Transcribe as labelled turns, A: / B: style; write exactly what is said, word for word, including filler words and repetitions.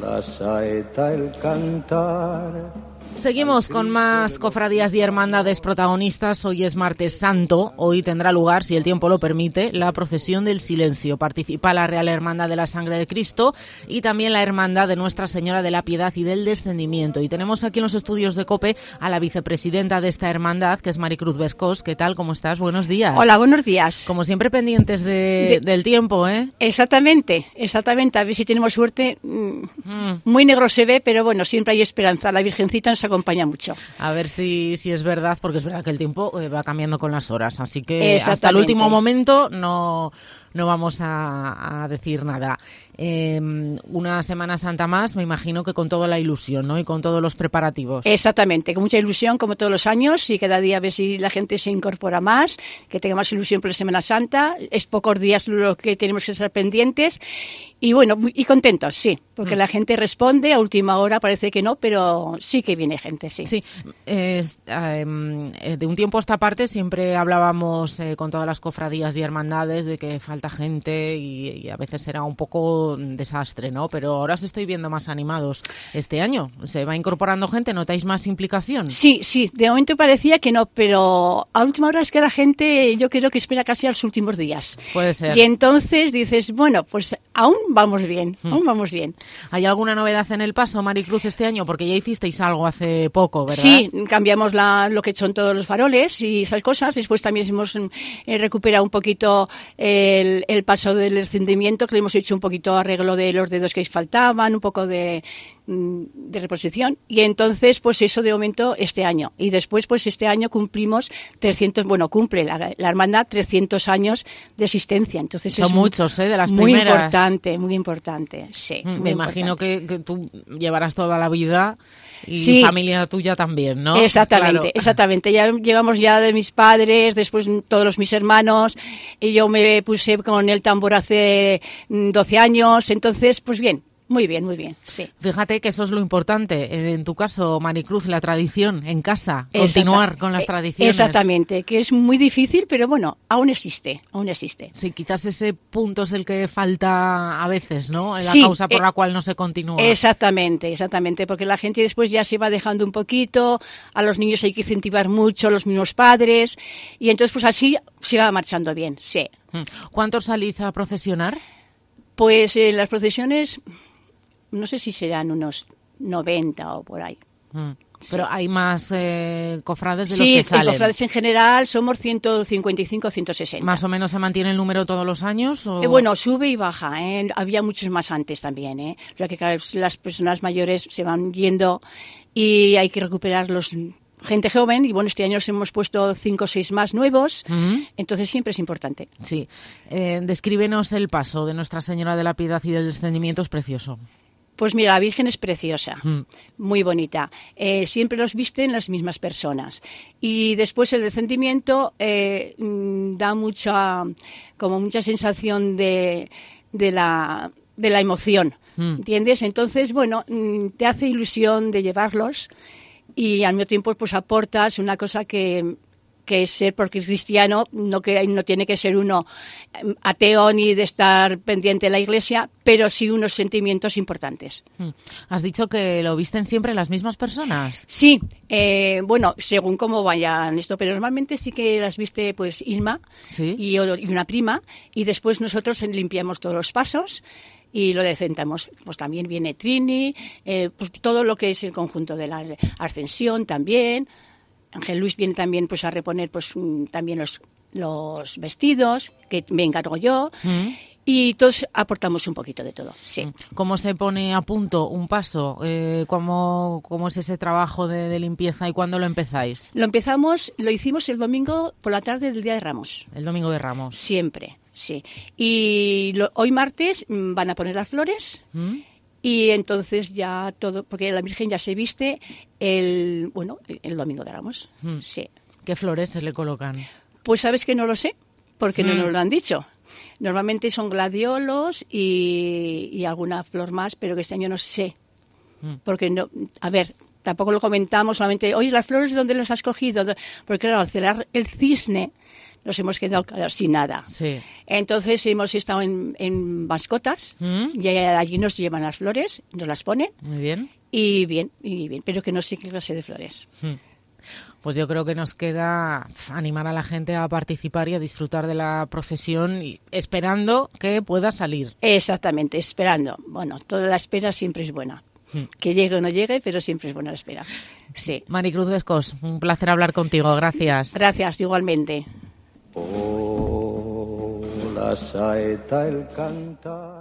A: la saeta, el cantar.
B: Seguimos con más cofradías y hermandades protagonistas. Hoy es martes santo. Hoy tendrá lugar, si el tiempo lo permite, la procesión del silencio. Participa la Real Hermandad de la Sangre de Cristo y también la Hermandad de Nuestra Señora de la Piedad y del Descendimiento. Y tenemos aquí en los estudios de COPE a la vicepresidenta de esta hermandad, que es Maricruz Vescós. ¿Qué tal? ¿Cómo estás? Buenos días.
C: Hola, buenos días.
B: Como siempre pendientes de, de... del tiempo, ¿eh?
C: Exactamente, exactamente. A ver si tenemos suerte. Mm. Muy negro se ve, pero bueno, siempre hay esperanza. La Virgencita nos acompaña mucho.
B: A ver si, si es verdad, porque es verdad que el tiempo va cambiando con las horas, así que hasta el último momento no, no vamos a, a decir nada. Eh, una Semana Santa más, me imagino que con toda la ilusión, ¿no? Y con todos los preparativos.
C: Exactamente, con mucha ilusión, como todos los años, y cada día a ver si la gente se incorpora más, que tenga más ilusión por la Semana Santa. Es pocos días lo que tenemos que estar pendientes. Y bueno, y contentos, sí, porque mm. la gente responde, a última hora parece que no, pero sí que viene gente, sí.
B: Sí, eh, eh, de un tiempo a esta parte siempre hablábamos eh, con todas las cofradías y hermandades de que falta gente y, y a veces era un poco desastre, ¿no? Pero ahora os estoy viendo más animados este año. ¿Se va incorporando gente? ¿Notáis más implicación?
C: Sí, sí, de momento parecía que no, pero a última hora es que la gente yo creo que espera casi a los últimos días.
B: Puede ser.
C: Y entonces dices, bueno, pues aún vamos bien, hmm. aún vamos bien.
B: ¿Hay alguna novedad en el paso, Maricruz, este año? Porque ya hicisteis algo hace poco, ¿verdad?
C: Sí, cambiamos la, lo que son todos los faroles y esas cosas. Después también hemos eh, recuperado un poquito el, el paso del descendimiento, que le hemos hecho un poquito arreglo de los dedos que faltaban, un poco de, de reposición. Y entonces, pues eso de momento este año. Y después, pues este año cumplimos trescientos, bueno, cumple la, la hermandad trescientos años de existencia. Entonces
B: son
C: es
B: muchos, ¿eh? De las
C: muy
B: primeras.
C: Muy importante, muy importante, sí.
B: Mm,
C: muy
B: me imagino que, que tú llevarás toda la vida y
C: sí.
B: familia tuya también, ¿no?
C: Exactamente,
B: claro.
C: exactamente. Ya llevamos ya de mis padres, después todos los, mis hermanos, y yo me puse con el tambor hace doce años, entonces, pues bien. Muy bien, muy bien, sí.
B: Fíjate que eso es lo importante. En tu caso, Maricruz, la tradición en casa, continuar Exacta, con las tradiciones.
C: Exactamente, que es muy difícil, pero bueno, aún existe, aún existe.
B: Sí, quizás ese punto es el que falta a veces, ¿no? La
C: sí,
B: causa por
C: eh,
B: la cual no se continúa.
C: Exactamente, exactamente, porque la gente después ya se va dejando un poquito, a los niños hay que incentivar mucho, los mismos padres, y entonces pues así se va marchando bien, sí.
B: ¿Cuántos salís a procesionar?
C: Pues en eh, las procesiones... No sé si serán unos noventa o por ahí.
B: Mm. Pero sí. Hay más eh, cofrades de
C: sí,
B: los que salen.
C: Sí, cofrades en general somos ciento cincuenta y cinco, ciento sesenta.
B: ¿Más o menos se mantiene el número todos los años? ¿O?
C: Eh, bueno, sube y baja. ¿eh? Había muchos más antes también. ¿eh? O sea que claro, las personas mayores se van yendo y hay que recuperar los... gente joven, y bueno, este año nos hemos puesto cinco o seis más nuevos, uh-huh. Entonces siempre es importante.
B: Sí. Eh, descríbenos el paso de Nuestra Señora de la Piedad y del Descendimiento, es precioso.
C: Pues mira, la Virgen es preciosa, mm. muy bonita. Eh, siempre los visten las mismas personas. Y después el descendimiento eh, da mucha, como mucha sensación de, de, la, de la emoción, mm. ¿entiendes? Entonces, bueno, te hace ilusión de llevarlos y al mismo tiempo pues aportas una cosa que... que es ser, porque cristiano no, que, no tiene que ser uno ateo ni de estar pendiente de la iglesia, pero sí unos sentimientos importantes.
B: ¿Has dicho que lo visten siempre las mismas personas?
C: Sí, eh, bueno, según cómo vayan esto, pero normalmente sí que las viste pues Irma ¿Sí? y, y una prima, y después nosotros limpiamos todos los pasos y lo decentamos. Pues también viene Trini, eh, pues todo lo que es el conjunto de la ascensión también. Ángel Luis viene también pues a reponer pues también los, los vestidos, que me encargo yo, mm. y todos aportamos un poquito de todo, sí.
B: ¿Cómo se pone a punto un paso? Eh, ¿cómo, ¿Cómo es ese trabajo de, de limpieza y cuándo lo empezáis?
C: Lo empezamos, lo hicimos el domingo por la tarde del Día de Ramos.
B: El domingo de Ramos.
C: Siempre, sí. Y lo, hoy martes van a poner las flores, ¿Mm? Y entonces ya todo, porque la Virgen ya se viste el, bueno, el domingo de Ramos, mm. sí.
B: ¿Qué flores se le colocan?
C: Pues sabes que no lo sé, porque mm. no nos lo han dicho. Normalmente son gladiolos y, y alguna flor más, pero que este año no sé. Mm. Porque no, a ver, tampoco lo comentamos, solamente, oye, las flores, ¿dónde las has cogido? Porque claro, al cerrar el cisne, nos hemos quedado sin nada.
B: Sí.
C: Entonces hemos estado en, en mascotas ¿Mm? y allí nos llevan las flores, nos las ponen.
B: Muy bien.
C: Y bien, y bien, pero que no sé qué clase de flores.
B: ¿Mm? Pues yo creo que nos queda animar a la gente a participar y a disfrutar de la procesión, y esperando que pueda salir.
C: Exactamente, esperando. Bueno, toda la espera siempre es buena. Que llegue o no llegue, pero siempre es buena la espera. Sí.
B: Maricruz Descos, un placer hablar contigo. Gracias.
C: Gracias, igualmente.
A: Oh, la saeta, el cantar.